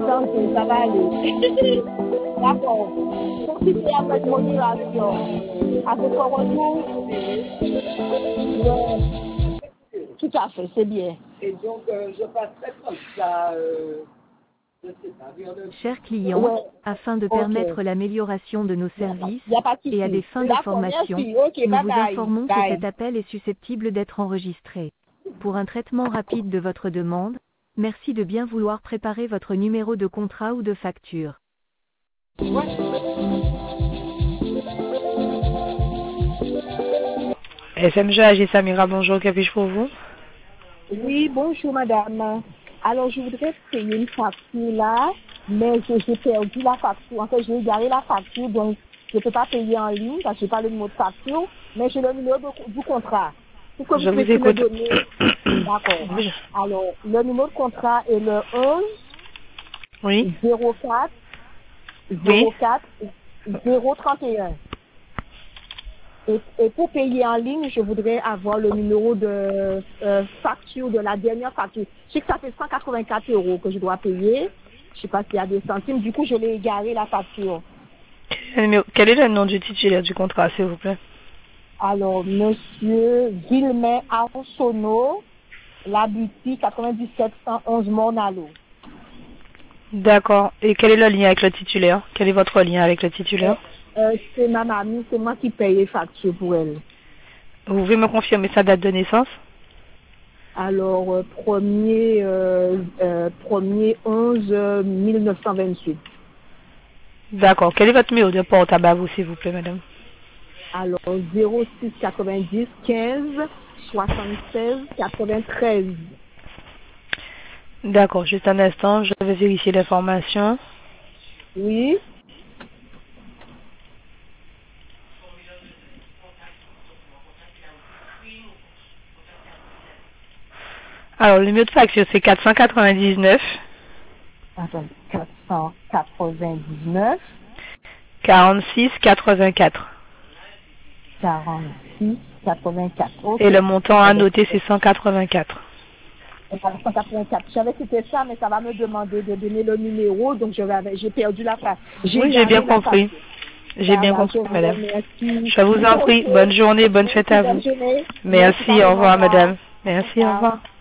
Tranquille, ça va aller. D'accord. Continuez avec modération. Avec un retour. Ouais. Tout à fait, c'est bien. Et donc, je passerai comme ça, je sais pas, vers le... Chers clients, Ouais. afin de Ok. permettre l'amélioration de nos services Il n'y a pas de et à souci. des fins de D'accord, formation, merci. Ok, nous bye vous bye. informons que Bye. cet appel est susceptible d'être enregistré. Pour un traitement rapide de votre demande, merci de bien vouloir préparer votre numéro de contrat ou de facture. SMG AG Samira, bonjour, que puis-je pour vous? Oui, bonjour madame. Alors je voudrais payer une facture là, mais j'ai perdu la facture. En fait, j'ai égaré la facture, donc je ne peux pas payer en ligne parce que je n'ai pas le numéro de facture, mais j'ai le numéro du contrat. Est-ce que vous Je vous pouvez me écoute. donner? D'accord. Alors, le numéro de contrat est le 11 Oui, 04 oui. 04 031. Et pour payer en ligne, je voudrais avoir le numéro de facture, de la dernière facture. Je sais que ça fait 184 € que je dois payer. Je ne sais pas s'il y a des centimes. Du coup, je l'ai égaré la facture. Quel est le nom du titulaire du contrat, s'il vous plaît? Alors, monsieur Villemay Aronsonneau, la boutique 97 111 Mornalo. D'accord. Et quel est le lien avec le titulaire? Quel est votre lien avec le titulaire? C'est ma mamie, c'est moi qui paye les factures pour elle. Vous pouvez me confirmer sa date de naissance? Alors, premier 11 1928. D'accord. Quel est votre numéro de portable à vous, s'il vous plaît, madame? Alors, 06 90 15 76 93. D'accord, juste un instant, je vais vérifier l'information. Oui. Alors, le numéro de facture, c'est 499 Attends, 499 46 84. 46 84. Okay. Et le montant à noter, c'est 184. 184. J'avais cité ça, mais ça va me demander de donner le numéro, donc j'ai perdu la phrase. Oui, j'ai bien compris. J'ai bien compris, madame. Merci. Je vous en prie. Bonne journée, bonne fête à vous. Bonne journée. Merci, au revoir, madame. Merci, au revoir.